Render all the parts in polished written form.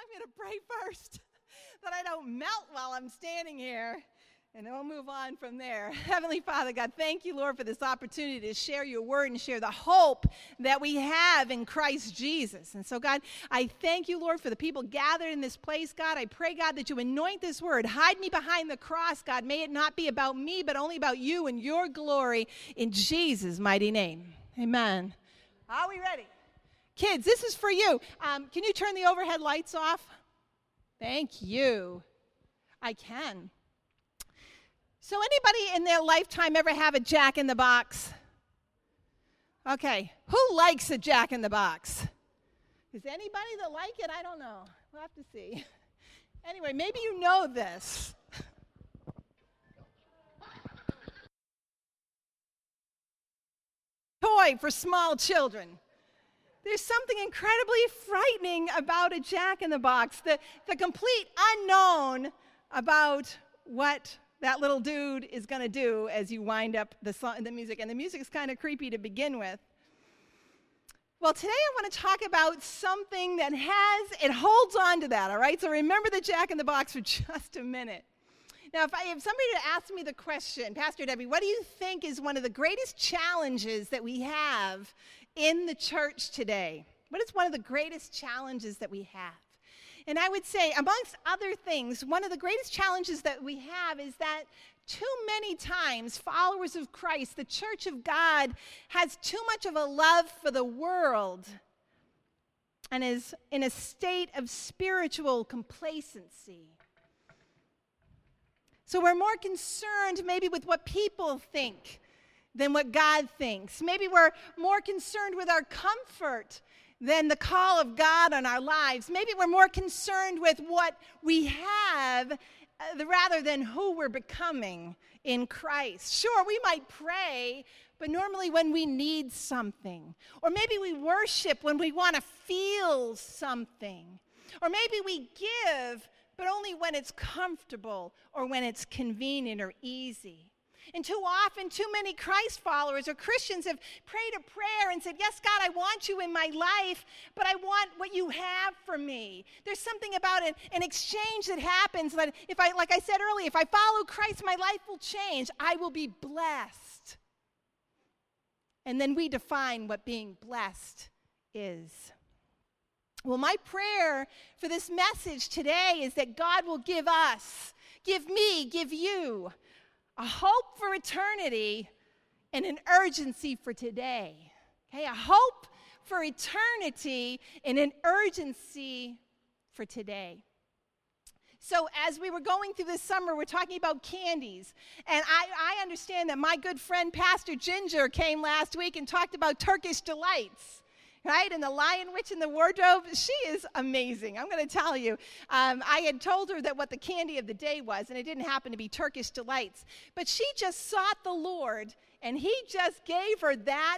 I'm going to pray first that I don't melt while I'm standing here, and then we'll move on from there. Heavenly Father, God, thank you, Lord, for this opportunity to share your word and share the hope that we have in Christ Jesus. And so, God, I thank you, Lord, for the people gathered in this place, God. I pray, God, that you anoint this word. Hide me behind the cross, God. May it not be about me, but only about you and your glory in Jesus' mighty name. Amen. Are we ready? Kids, this is for you. Can you turn the overhead lights off? Thank you. I can. So anybody in their lifetime ever have a Jack in the Box? Okay. Who likes a Jack in the Box? Is anybody that like it? I don't know. We'll have to see. Anyway, maybe you know this. Toy for small children. There's something incredibly frightening about a Jack in the Box, the complete unknown about what that little dude is going to do as you wind up the music. And the music is kind of creepy to begin with. Well, today I want to talk about something that it holds on to that, all right? So remember the Jack in the Box for just a minute. Now, if somebody had asked me the question, Pastor Debbie, what do you think is one of the greatest challenges that we have in the church today? What is one of the greatest challenges that we have? And I would say, amongst other things, one of the greatest challenges that we have is that too many times, followers of Christ, the church of God, has too much of a love for the world and is in a state of spiritual complacency. So we're more concerned maybe with what people think than what God thinks. Maybe we're more concerned with our comfort than the call of God on our lives. Maybe we're more concerned with what we have rather than who we're becoming in Christ. Sure, we might pray, but normally when we need something. Or maybe we worship when we want to feel something. Or maybe we give, but only when it's comfortable or when it's convenient or easy. And too often, too many Christ followers or Christians have prayed a prayer and said, yes, God, I want you in my life, but I want what you have for me. There's something about an exchange that happens that like I said earlier, if I follow Christ, my life will change. I will be blessed. And then we define what being blessed is. Well, my prayer for this message today is that God will give us, give me, give you, a hope for eternity and an urgency for today. Okay, a hope for eternity and an urgency for today. So as we were going through this summer, we're talking about candies. And I understand that my good friend Pastor Ginger came last week and talked about Turkish delights. Right? And the Lion Witch in the Wardrobe, she is amazing. I'm going to tell you. I had told her that what the candy of the day was, and it didn't happen to be Turkish delights. But she just sought the Lord, and he just gave her that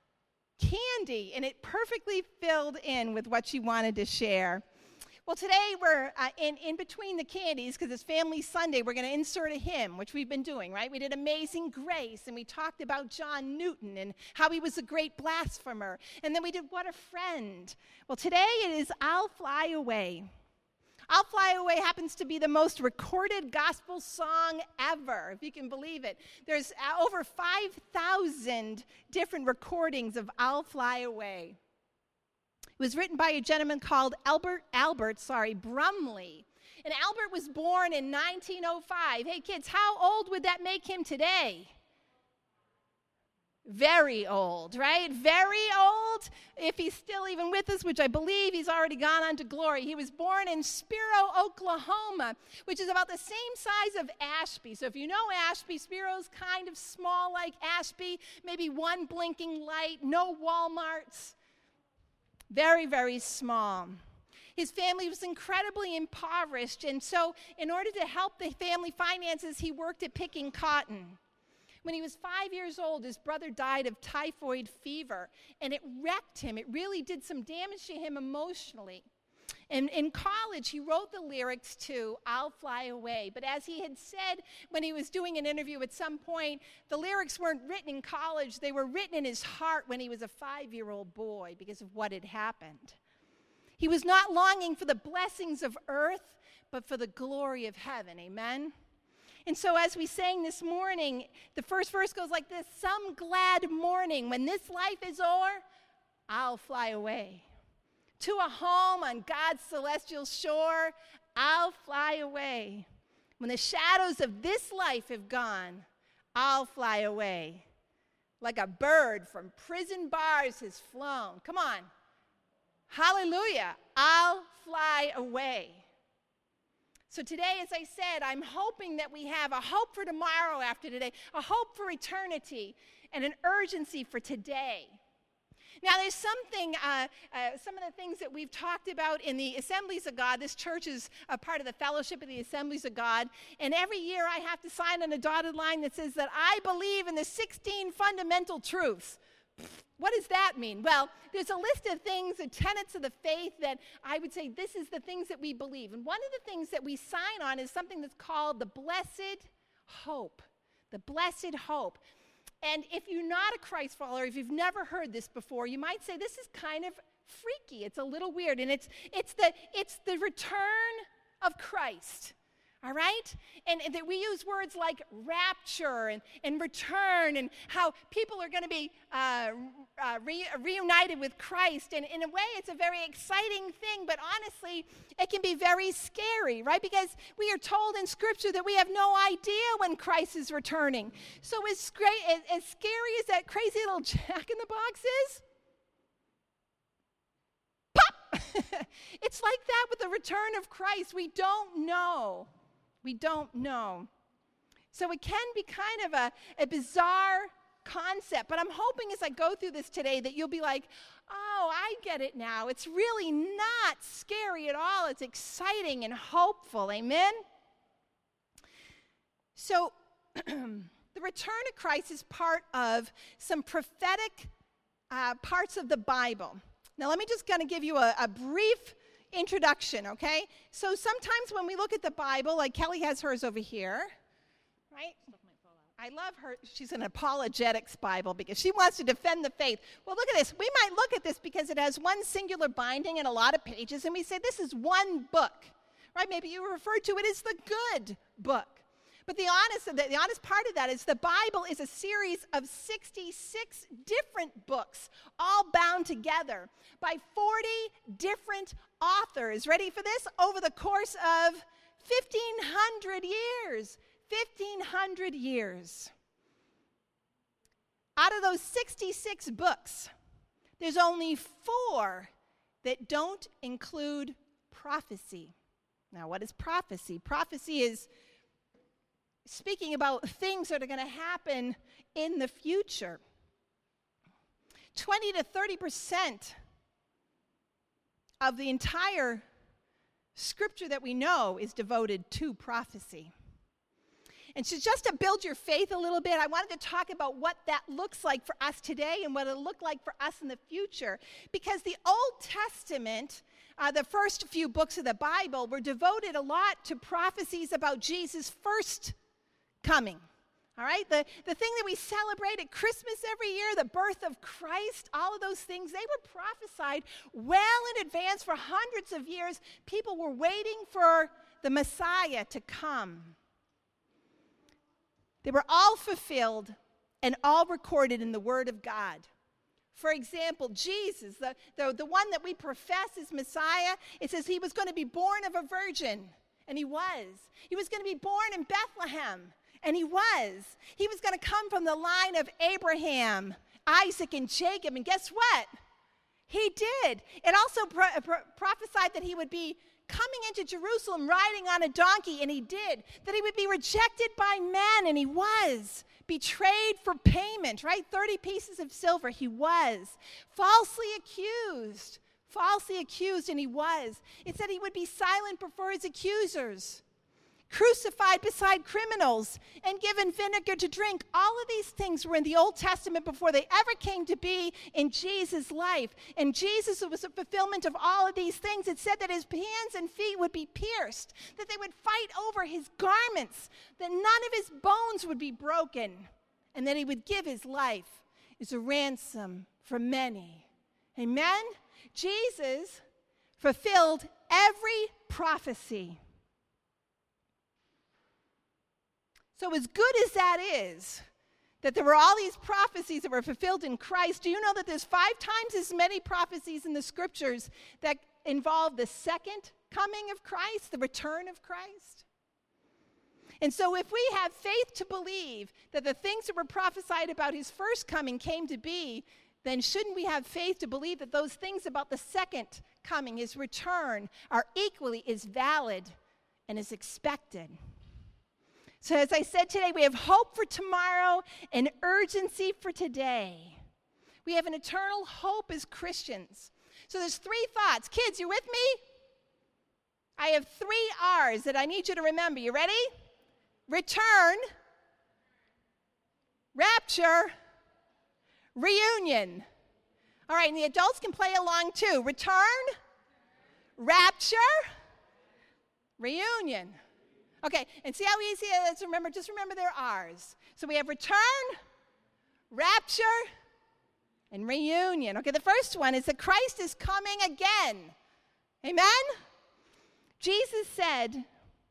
candy, and it perfectly filled in with what she wanted to share. Well, today we're in between the candies, because it's Family Sunday, we're going to insert a hymn, which we've been doing, right? We did Amazing Grace, and we talked about John Newton and how he was a great blasphemer. And then we did What a Friend. Well, today it is I'll Fly Away. I'll Fly Away happens to be the most recorded gospel song ever, if you can believe it. There's over 5,000 different recordings of I'll Fly Away. It was written by a gentleman called Albert Brumley. And Albert was born in 1905. Hey, kids, how old would that make him today? Very old, right? Very old. If he's still even with us, which I believe he's already gone on to glory. He was born in Spiro, Oklahoma, which is about the same size of Ashby. So if you know Ashby, Spiro's kind of small like Ashby, maybe one blinking light, no Walmarts. Very, very small. His family was incredibly impoverished, and so in order to help the family finances, he worked at picking cotton. When he was 5 years old, his brother died of typhoid fever, and it wrecked him. It really did some damage to him emotionally. And in college, he wrote the lyrics to I'll Fly Away. But as he had said when he was doing an interview at some point, the lyrics weren't written in college. They were written in his heart when he was a 5-year-old boy because of what had happened. He was not longing for the blessings of earth, but for the glory of heaven. Amen? And so as we sang this morning, the first verse goes like this: some glad morning, when this life is o'er, I'll fly away. To a home on God's celestial shore, I'll fly away. When the shadows of this life have gone, I'll fly away. Like a bird from prison bars has flown. Come on. Hallelujah. I'll fly away. So today, as I said, I'm hoping that we have a hope for tomorrow after today, a hope for eternity, and an urgency for today. Now, there's something, some of the things that we've talked about in the Assemblies of God. This church is a part of the Fellowship of the Assemblies of God. And every year I have to sign on a dotted line that says that I believe in the 16 fundamental truths. What does that mean? Well, there's a list of things, the tenets of the faith that I would say this is the things that we believe. And one of the things that we sign on is something that's called the blessed hope. The blessed hope. And if you're not a Christ follower, if you've never heard this before, you might say this is kind of freaky. It's a little weird. And it's the return of Christ. All right? And that we use words like rapture and return, and how people are going to be reunited with Christ. And in a way, it's a very exciting thing, but honestly, it can be very scary, right? Because we are told in Scripture that we have no idea when Christ is returning. So as scary as that crazy little jack-in-the-box is, pop! It's like that with the return of Christ. We don't know. We don't know. So it can be kind of a bizarre concept, but I'm hoping as I go through this today that you'll be like, oh, I get it now. It's really not scary at all. It's exciting and hopeful. Amen? So the return of Christ is part of some prophetic parts of the Bible. Now let me just kind of give you a brief introduction, okay? So sometimes when we look at the Bible, like Kelly has hers over here, right? I love her. She's an apologetics Bible because she wants to defend the faith. Well, look at this. We might look at this because it has one singular binding and a lot of pages, and we say this is one book, right? Maybe you refer to it as the good book. But the honest part of that is the Bible is a series of 66 different books, all bound together by 40 different authors. Ready for this? Over the course of 1,500 years. 1,500 years. Out of those 66 books, there's only 4 that don't include prophecy. Now, what is prophecy? Prophecy is speaking about things that are going to happen in the future. 20 to 30% of the entire scripture that we know is devoted to prophecy. And so just to build your faith a little bit, I wanted to talk about what that looks like for us today and what it'll look like for us in the future. Because the Old Testament, the first few books of the Bible, were devoted a lot to prophecies about Jesus' first coming. All right? The thing that we celebrate at Christmas every year, the birth of Christ, all of those things, they were prophesied well in advance for hundreds of years. People were waiting for the Messiah to come. They were all fulfilled and all recorded in the Word of God. For example, Jesus, the one that we profess as Messiah, it says he was going to be born of a virgin, and he was. He was going to be born in Bethlehem, and he was. He was going to come from the line of Abraham, Isaac, and Jacob, and guess what? He did. It also prophesied that he would be coming into Jerusalem riding on a donkey, and he did. That he would be rejected by men, and he was. Betrayed for payment, right? 30 pieces of silver, he was. Falsely accused, and he was. It said he would be silent before his accusers. Crucified beside criminals and given vinegar to drink. All of these things were in the Old Testament before they ever came to be in Jesus' life. And Jesus was a fulfillment of all of these things. It said that his hands and feet would be pierced, that they would fight over his garments, that none of his bones would be broken, and that he would give his life as a ransom for many. Amen? Jesus fulfilled every prophecy. So as good as that is, that there were all these prophecies that were fulfilled in Christ, do you know that there's 5 times as many prophecies in the scriptures that involve the second coming of Christ, the return of Christ? And so if we have faith to believe that the things that were prophesied about his first coming came to be, then shouldn't we have faith to believe that those things about the second coming, his return, are equally as valid and as expected? So as I said today, we have hope for tomorrow and urgency for today. We have an eternal hope as Christians. So there's 3 thoughts. Kids, you with me? I have 3 R's that I need you to remember. You ready? Return, rapture, reunion. All right, and the adults can play along too. Return, rapture, reunion. Okay, and see how easy it is to remember? Just remember their R's. So we have return, rapture, and reunion. Okay, the first one is that Christ is coming again. Amen? Jesus said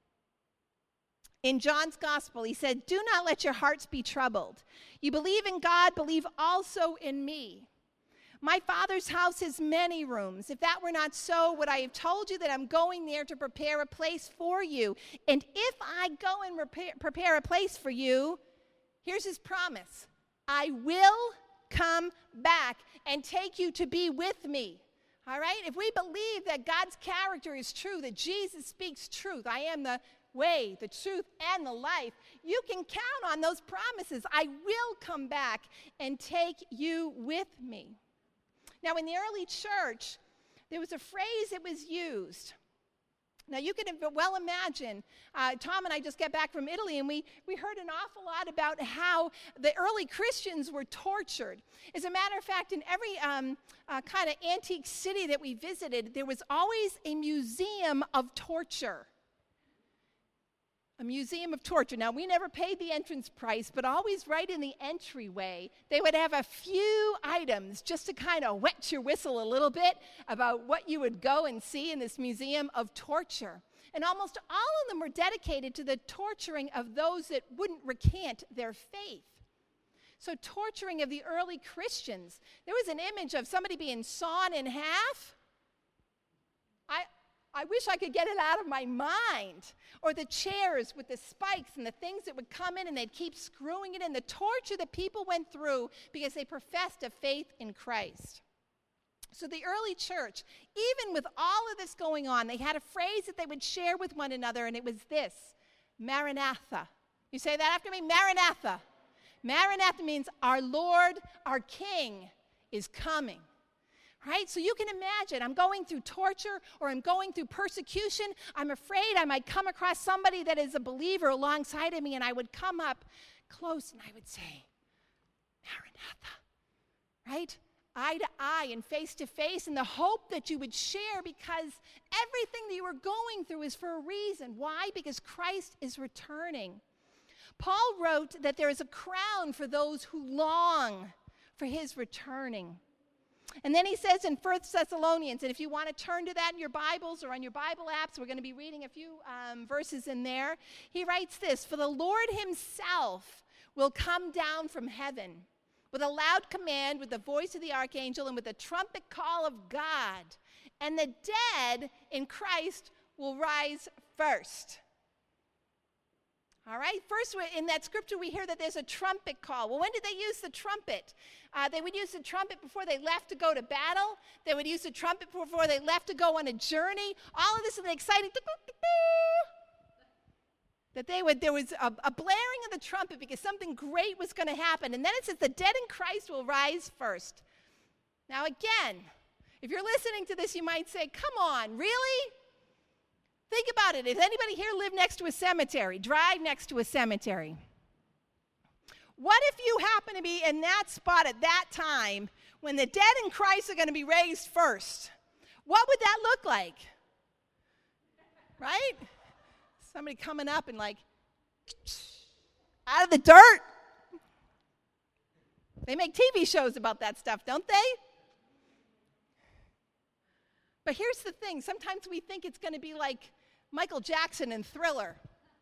in John's gospel, he said, "Do not let your hearts be troubled. You believe in God, believe also in me. My Father's house has many rooms. If that were not so, would I have told you that I'm going there to prepare a place for you? And if I go and prepare a place for you," here's his promise, "I will come back and take you to be with me." All right? If we believe that God's character is true, that Jesus speaks truth, I am the way, the truth, and the life, you can count on those promises. I will come back and take you with me. Now, in the early church, there was a phrase that was used. Now, you can well imagine, Tom and I just got back from Italy, and we heard an awful lot about how the early Christians were tortured. As a matter of fact, in every kind of antique city that we visited, there was always a museum of torture. A museum of torture. Now, we never paid the entrance price, but always right in the entryway, they would have a few items just to kind of wet your whistle a little bit about what you would go and see in this museum of torture. And almost all of them were dedicated to the torturing of those that wouldn't recant their faith. So torturing of the early Christians. There was an image of somebody being sawn in half. I wish I could get it out of my mind. Or the chairs with the spikes and the things that would come in and they'd keep screwing it in. The torture that people went through because they professed a faith in Christ. So the early church, even with all of this going on, they had a phrase that they would share with one another, and it was this: Maranatha. You say that after me? Maranatha. Maranatha means our Lord, our King is coming. Right? So you can imagine, I'm going through torture or I'm going through persecution. I'm afraid I might come across somebody that is a believer alongside of me, and I would come up close and I would say, Maranatha. Right? Eye to eye and face to face, in the hope that you would share, because everything that you are going through is for a reason. Why? Because Christ is returning. Paul wrote that there is a crown for those who long for his returning. And then he says in 1 Thessalonians, and if you want to turn to that in your Bibles or on your Bible apps, we're going to be reading a few verses in there. He writes this: "For the Lord himself will come down from heaven with a loud command, with the voice of the archangel, and with the trumpet call of God. And the dead in Christ will rise first." All right, first in that scripture we hear that there's a trumpet call. Well, when did they use the trumpet? They would use the trumpet before they left to go to battle. They would use the trumpet before they left to go on a journey. All of this is exciting. That there was a blaring of the trumpet because something great was going to happen. And then it says the dead in Christ will rise first. Now again, if you're listening to this, you might say, come on, really? Think about it. Does anybody here live next to a cemetery? Drive next to a cemetery. What if you happen to be in that spot at that time when the dead in Christ are going to be raised first? What would that look like? Right? Somebody coming up and like, out of the dirt. They make TV shows about that stuff, don't they? But here's the thing. Sometimes we think it's going to be like Michael Jackson in Thriller.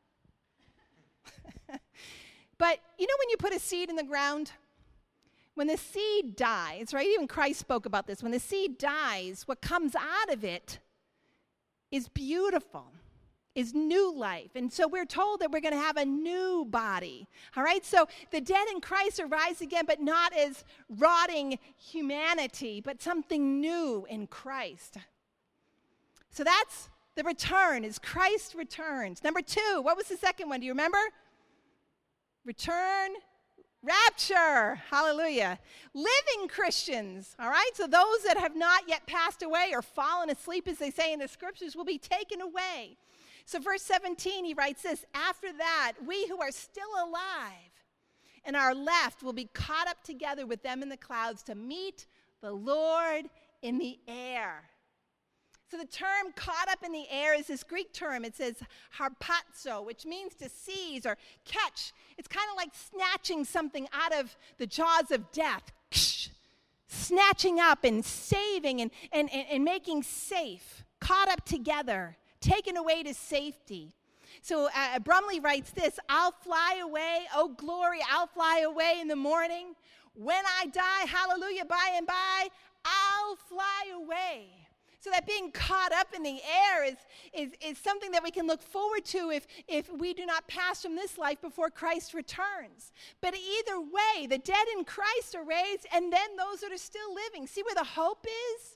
But you know when you put a seed in the ground? When the seed dies, right? Even Christ spoke about this. When the seed dies, what comes out of it is beautiful, is new life. And so we're told that we're going to have a new body. All right? So the dead in Christ arise again, but not as rotting humanity, but something new in Christ. So that's the return, as Christ returns. Number 2, what was the second one? Do you remember? Return, rapture. Hallelujah. Living Christians, all right? So those that have not yet passed away or fallen asleep, as they say in the scriptures, will be taken away. So verse 17, he writes this, after that, we who are still alive and are left will be caught up together with them in the clouds to meet the Lord in the air. So the term caught up in the air is this Greek term. It says harpazo, which means to seize or catch. It's kind of like snatching something out of the jaws of death. Snatching up and saving and making safe. Caught up together. Taken away to safety. So Brumley writes this, I'll fly away, oh glory, I'll fly away in the morning. When I die, hallelujah, by and by, I'll fly away. So that being caught up in the air is something that we can look forward to if we do not pass from this life before Christ returns. But either way, the dead in Christ are raised, and then those that are still living. See where the hope is?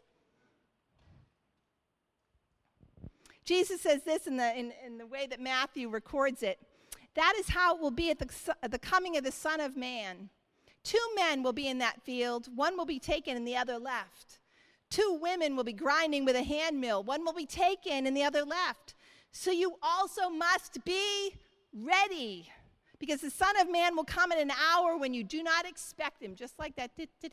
Jesus says this in the way that Matthew records it. That is how it will be at the coming of the Son of Man. 2 men will be in that field. One will be taken and the other left. 2 women will be grinding with a hand mill. One will be taken and the other left. So you also must be ready, because the Son of Man will come in an hour when you do not expect him. Just like that.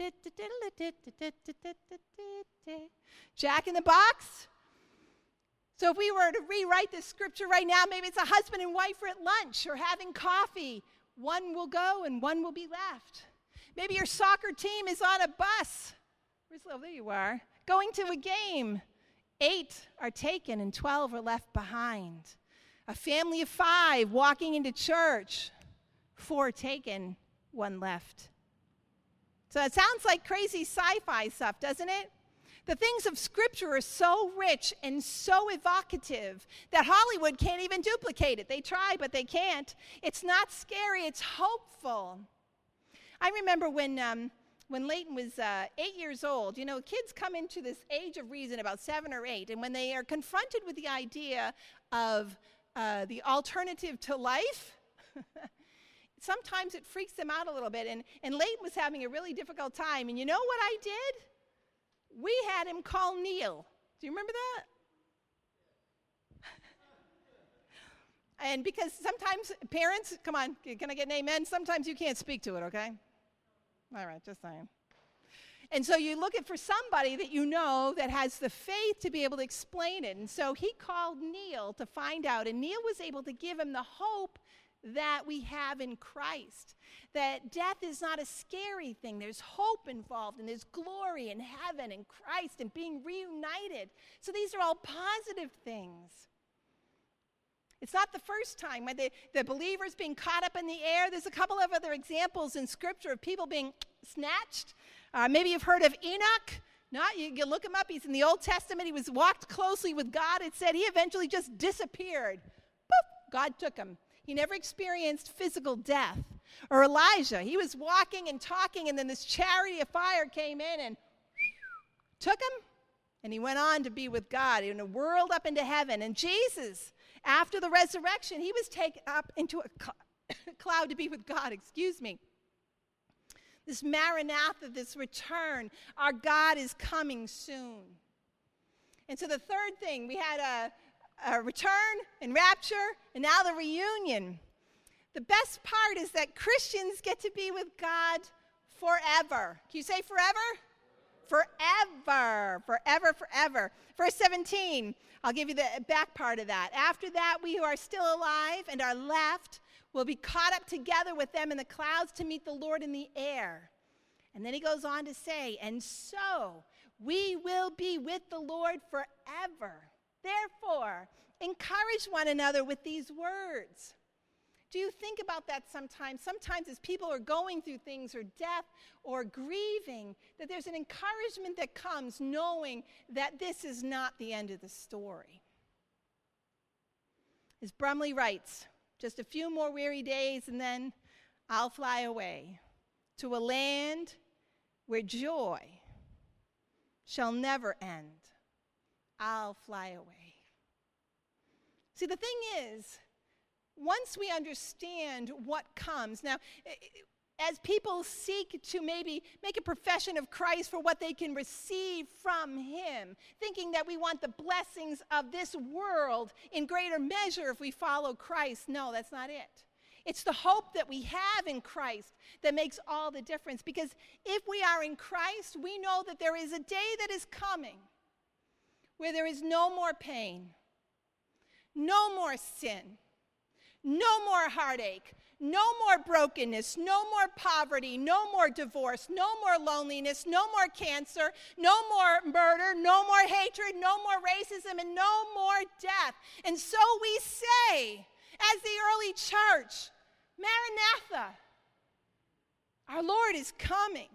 Jack in the Box. So if we were to rewrite this scripture right now, maybe it's a husband and wife are at lunch or having coffee. One will go and one will be left. Maybe your soccer team is on a bus. There you are. Going to a game. 8 are taken and 12 are left behind. A family of 5 walking into church. 4 taken, 1 left. So it sounds like crazy sci-fi stuff, doesn't it? The things of Scripture are so rich and so evocative that Hollywood can't even duplicate it. They try, but they can't. It's not scary. It's hopeful. I remember when Leighton was 8 years old, you know, kids come into this age of reason about 7 or 8, and when they are confronted with the idea of the alternative to life, sometimes it freaks them out a little bit. And Leighton was having a really difficult time. And you know what I did? We had him call Neil. Do you remember that? And because sometimes parents, come on, can I get an amen? Sometimes you can't speak to it, okay? All right, just saying. And so you're looking for somebody that you know that has the faith to be able to explain it. And so he called Neil to find out, and Neil was able to give him the hope that we have in Christ. That death is not a scary thing. There's hope involved, and there's glory in heaven and Christ and being reunited. So these are all positive things. It's not the first time when the believers being caught up in the air. There's a couple of other examples in Scripture of people being snatched. Maybe you've heard of Enoch. You look him up. He's in the Old Testament. He was walked closely with God. It said he eventually just disappeared. Boop, God took him. He never experienced physical death. Or Elijah, he was walking and talking, and then this chariot of fire came in and took him, and he went on to be with God and whirled up into heaven. And Jesus, after the resurrection, he was taken up into a cloud to be with God, This Maranatha, this return, our God is coming soon. And so the third thing, we had a return and rapture, and now the reunion. The best part is that Christians get to be with God forever. Can you say forever? Forever, forever, forever. Verse 17, I'll give you the back part of that. After that, we who are still alive and are left will be caught up together with them in the clouds to meet the Lord in the air. And then he goes on to say, and so we will be with the Lord forever. Therefore, encourage one another with these words. Do you think about that sometimes? Sometimes as people are going through things or death or grieving, that there's an encouragement that comes knowing that this is not the end of the story. As Brumley writes, just a few more weary days and then I'll fly away to a land where joy shall never end. I'll fly away. See, the thing is, once we understand what comes, now, as people seek to maybe make a profession of Christ for what they can receive from him, thinking that we want the blessings of this world in greater measure if we follow Christ, no, that's not it. It's the hope that we have in Christ that makes all the difference. Because if we are in Christ, we know that there is a day that is coming where there is no more pain, no more sin, no more heartache, no more brokenness, no more poverty, no more divorce, no more loneliness, no more cancer, no more murder, no more hatred, no more racism, and no more death. And so we say, as the early church, Maranatha, our Lord is coming.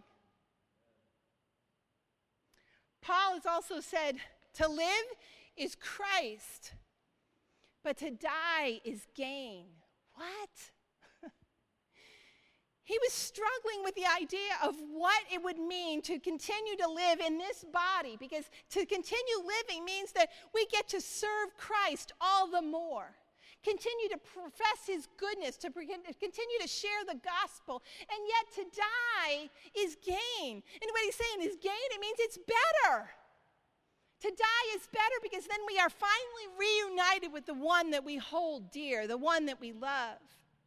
Paul has also said, to live is Christ, but to die is gain. What? He was struggling with the idea of what it would mean to continue to live in this body, because to continue living means that we get to serve Christ all the more. Continue to profess his goodness, to continue to share the gospel, and yet to die is gain. And what he's saying is gain, it means it's better. To die is better because then we are finally reunited with the one that we hold dear, the one that we love.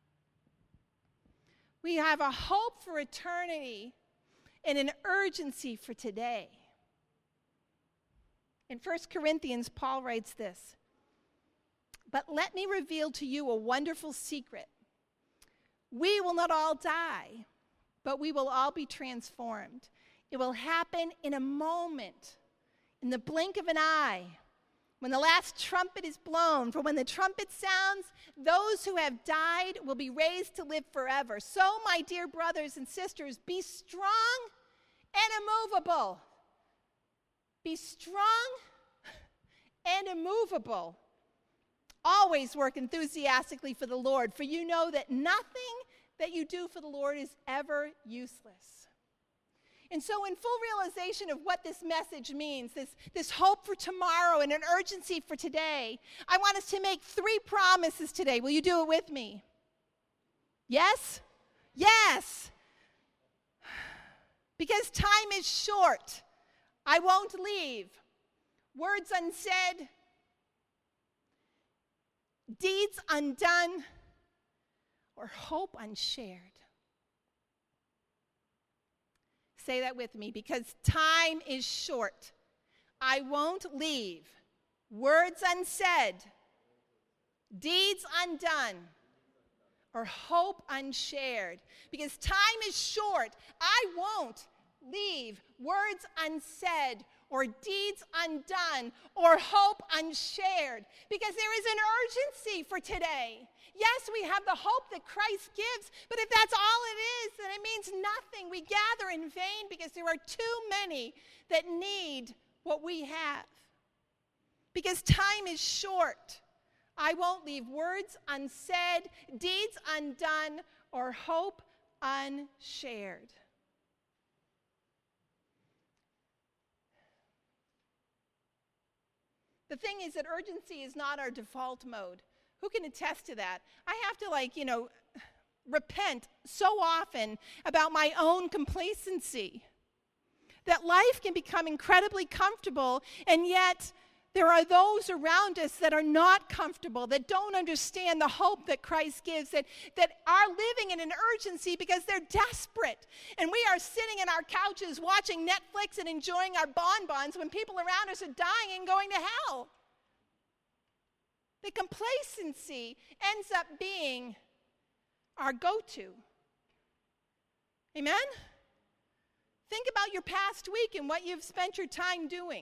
We have a hope for eternity and an urgency for today. In 1 Corinthians, Paul writes this, "But let me reveal to you a wonderful secret. We will not all die, but we will all be transformed. It will happen in a moment, in the blink of an eye, when the last trumpet is blown. For when the trumpet sounds, those who have died will be raised to live forever. So, my dear brothers and sisters, be strong and immovable." Be strong and immovable. Always work enthusiastically for the Lord, for you know that nothing that you do for the Lord is ever useless. And so in full realization of what this message means, this hope for tomorrow and an urgency for today, I want us to make 3 promises today. Will you do it with me? Yes? Yes. Because time is short, I won't leave words unsaid, deeds undone, or hope unshared. Say that with me. Because time is short, I won't leave words unsaid, deeds undone, or hope unshared. Because time is short, I won't leave words unsaid or deeds undone or hope unshared. Because there is an urgency for today. Yes, we have the hope that Christ gives, but if that's all it is, then it means nothing. We gather in vain because there are too many that need what we have. Because time is short, I won't leave words unsaid, deeds undone, or hope unshared. The thing is that urgency is not our default mode. Who can attest to that? I have to, repent so often about my own complacency. That life can become incredibly comfortable, and yet there are those around us that are not comfortable, that don't understand the hope that Christ gives, that are living in an urgency because they're desperate. And we are sitting in our couches watching Netflix and enjoying our bonbons when people around us are dying and going to hell. The complacency ends up being our go-to. Amen? Think about your past week and what you've spent your time doing.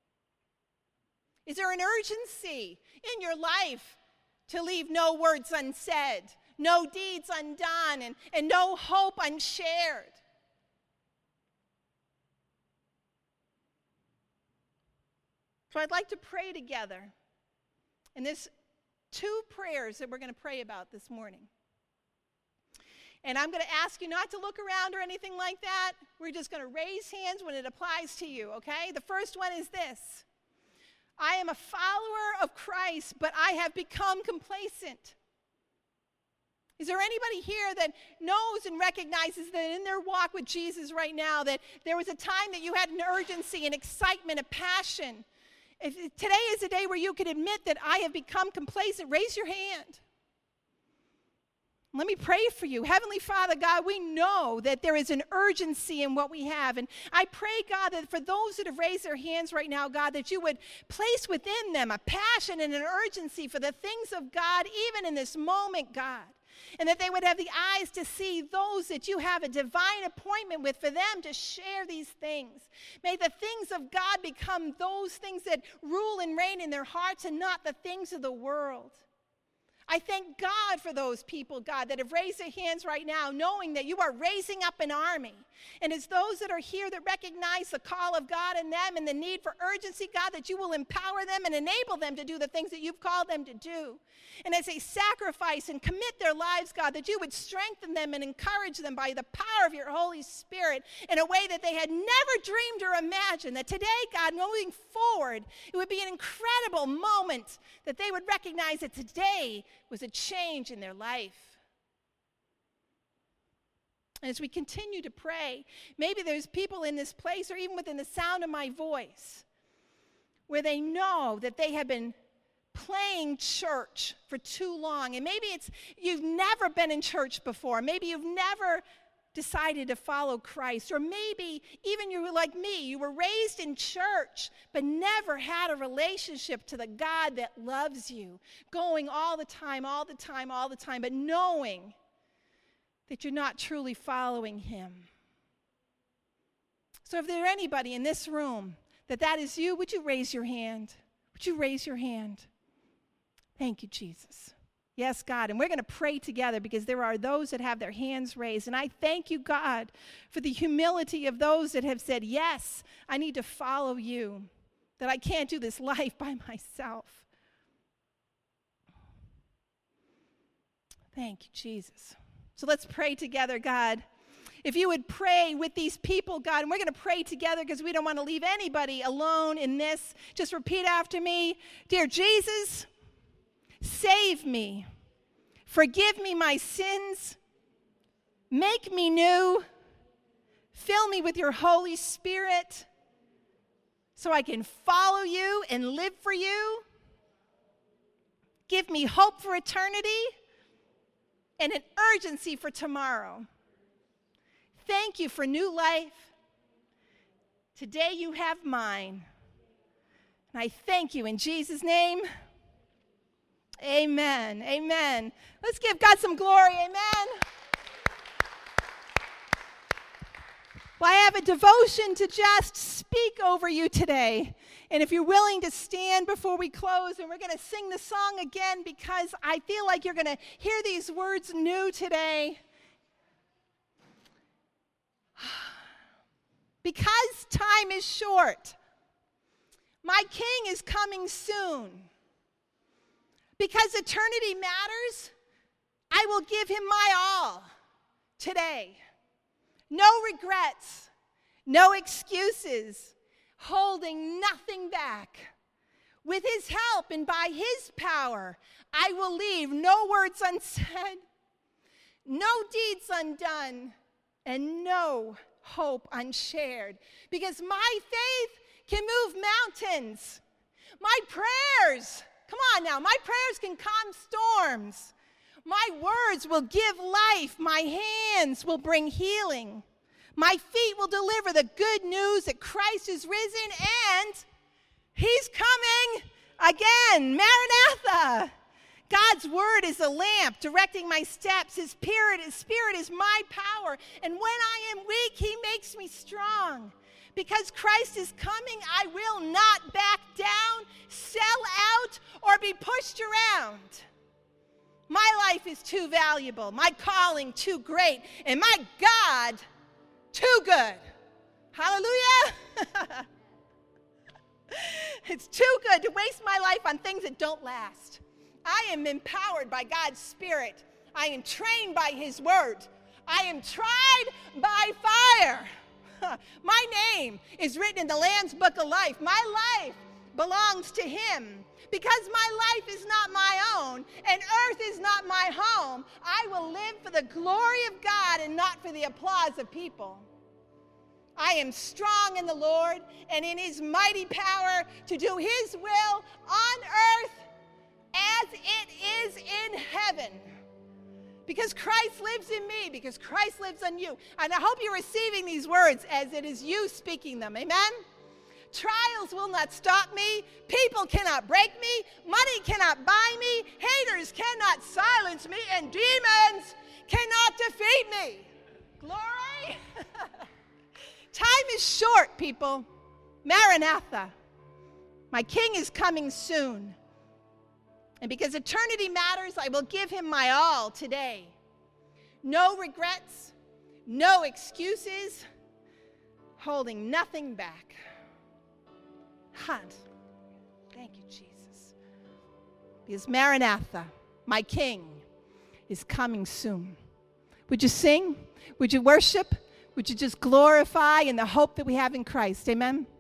Is there an urgency in your life to leave no words unsaid, no deeds undone, and no hope unshared? So I'd like to pray together. And there's 2 prayers that we're going to pray about this morning. And I'm going to ask you not to look around or anything like that. We're just going to raise hands when it applies to you, okay? The first one is this. I am a follower of Christ, but I have become complacent. Is there anybody here that knows and recognizes that in their walk with Jesus right now, that there was a time that you had an urgency, an excitement, a passion? If today is a day where you can admit that I have become complacent, raise your hand. Let me pray for you. Heavenly Father, God, we know that there is an urgency in what we have. And I pray, God, that for those that have raised their hands right now, God, that you would place within them a passion and an urgency for the things of God, even in this moment, God. And that they would have the eyes to see those that you have a divine appointment with for them to share these things. May the things of God become those things that rule and reign in their hearts and not the things of the world. I thank God for those people, God, that have raised their hands right now, knowing that you are raising up an army. And it's those that are here that recognize the call of God in them and the need for urgency, God, that you will empower them and enable them to do the things that you've called them to do. And as they sacrifice and commit their lives, God, that you would strengthen them and encourage them by the power of your Holy Spirit in a way that they had never dreamed or imagined. That today, God, moving forward, it would be an incredible moment that they would recognize that today was a change in their life. And as we continue to pray, maybe there's people in this place or even within the sound of my voice where they know that they have been playing church for too long. And maybe it's you've never been in church before. Maybe you've never decided to follow Christ. Or maybe even you were like me. You were raised in church but never had a relationship to the God that loves you. Going all the time, but knowing that you're not truly following him. So if there's anybody in this room that is you, would you raise your hand? Would you raise your hand? Thank you, Jesus. Yes, God. And we're going to pray together because there are those that have their hands raised. And I thank you, God, for the humility of those that have said, yes, I need to follow you, that I can't do this life by myself. Thank you, Jesus. So let's pray together, God. If you would pray with these people, God, and we're going to pray together because we don't want to leave anybody alone in this. Just repeat after me. Dear Jesus, save me. Forgive me my sins. Make me new. Fill me with your Holy Spirit so I can follow you and live for you. Give me hope for eternity and an urgency for tomorrow. Thank you for new life. Today you have mine. And I thank you in Jesus' name. Amen. Amen. Let's give God some glory. Amen. Well, I have a devotion to just speak over you today. And if you're willing to stand before we close, and we're going to sing the song again because I feel like you're going to hear these words new today. Because time is short, my King is coming soon. Because eternity matters, I will give him my all today. No regrets, no excuses, holding nothing back. With his help and by his power, I will leave no words unsaid, no deeds undone, and no hope unshared. Because my faith can move mountains. My prayers, come on now, my prayers can calm storms. My words will give life. My hands will bring healing. My feet will deliver the good news that Christ is risen and he's coming again. Maranatha. God's word is a lamp directing my steps. His spirit is my power. And when I am weak, he makes me strong. Because Christ is coming, I will not back down, sell out, or be pushed around. My life is too valuable, my calling too great, and my God too good. Hallelujah. It's too good to waste my life on things that don't last. I am empowered by God's Spirit. I am trained by his word. I am tried by fire. My name is written in the Lamb's Book of Life. My life belongs to him. Because my life is not my own and earth is not my home, I will live for the glory of God and not for the applause of people. I am strong in the Lord and in his mighty power to do his will on earth as it is in heaven. Because Christ lives in me, because Christ lives in you. And I hope you're receiving these words as it is you speaking them. Amen? Trials will not stop me. People cannot break me. Money cannot buy me. Haters cannot silence me. And demons cannot defeat me. Glory. Time is short, people. Maranatha. My King is coming soon. And because eternity matters, I will give him my all today. No regrets, no excuses, holding nothing back. Thank you, Jesus. Because Maranatha, my King, is coming soon. Would you sing? Would you worship? Would you just glorify in the hope that we have in Christ? Amen?